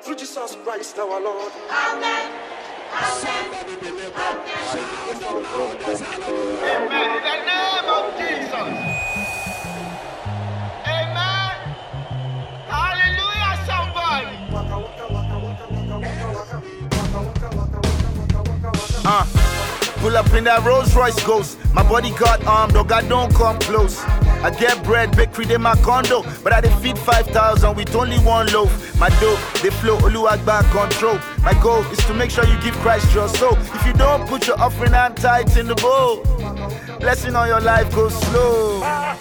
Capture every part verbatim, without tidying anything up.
through Jesus Christ our Lord. Amen. Amen. Amen. In the name of Jesus. Amen. Hallelujah, somebody. Uh, pull up in that Rolls Royce Ghost. My bodyguard armed, oh God, don't come close. I get bread, bakery, in my condo, but I dey feed five thousand with only one loaf. My dough, they flow, Oluwagba control. My goal is to make sure you give Christ your soul. If you don't put your offering and tithes in the bowl, blessing on your life goes slow.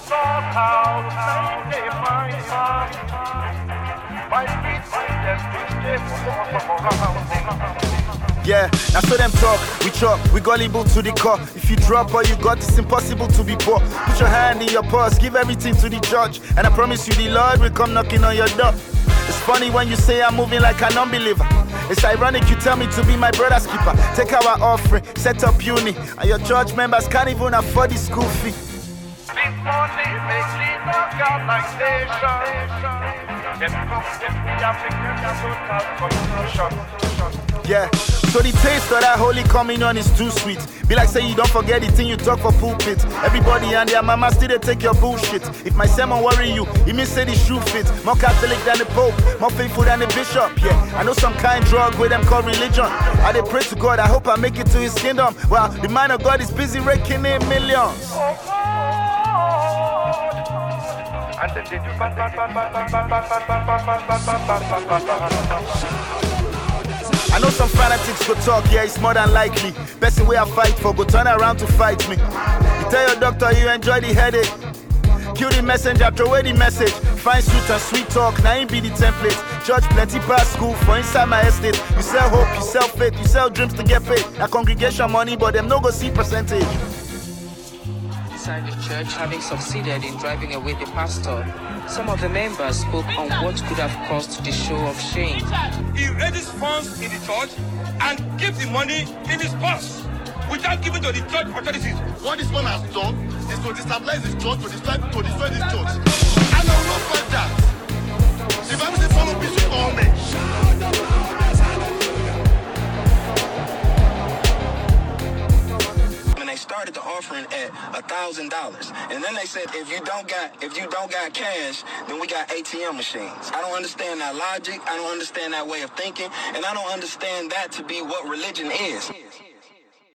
Yeah, now so them talk, we chop, we gullible to the core. If you drop all you got, it's impossible to be poor. Put your hand in your purse, give everything to the judge, and I promise you the Lord will come knocking on your door. It's funny when you say I'm moving like an unbeliever. It's ironic you tell me to be my brother's keeper. Take our offering, set up uni, and your church members can't even afford the school fee. Big money makes it knock out like nation. Get come, get the African total confusion. Yeah, so the taste of that Holy Communion is too sweet. Be like say you don't forget the thing you talk for pulpit. Everybody and their mama still they take your bullshit. If my sermon worry you, it means say the shoe fit. More Catholic than the Pope, more faithful than the Bishop. Yeah, I know some kind drug with them called religion. I they pray to God, I hope I make it to his kingdom. Well, the man of God is busy raking in millions. Oh God. And then they do bad, bad, bad, bad, bad, bad, bad, bad, bad, bad, bad. I know some fanatics go talk, yeah, it's more than likely. Best way I fight for, go turn around to fight me. You tell your doctor you enjoy the headache. Kill the messenger, throw away the message. Fine suit and sweet talk, now ain't be the template. Church plenty past school for inside my estate. You sell hope, you sell faith, you sell dreams to get paid. Now congregation money, but them no go see percentage. Inside the church, having succeeded in driving away the pastor, some of the members spoke on what could have caused the show of shame. He raises funds in the church and keeps the money in his purse without giving to the church authorities. What this one has done is to destabilize this church, to destroy, to destroy this church. And I will not fight that. The Bible says, follow peace with all men. Started the offering at a thousand dollars, and then they said if you don't got if you don't got cash, then we got A T M machines. I don't understand that logic. I don't understand that way of thinking, and I don't understand that to be what religion is.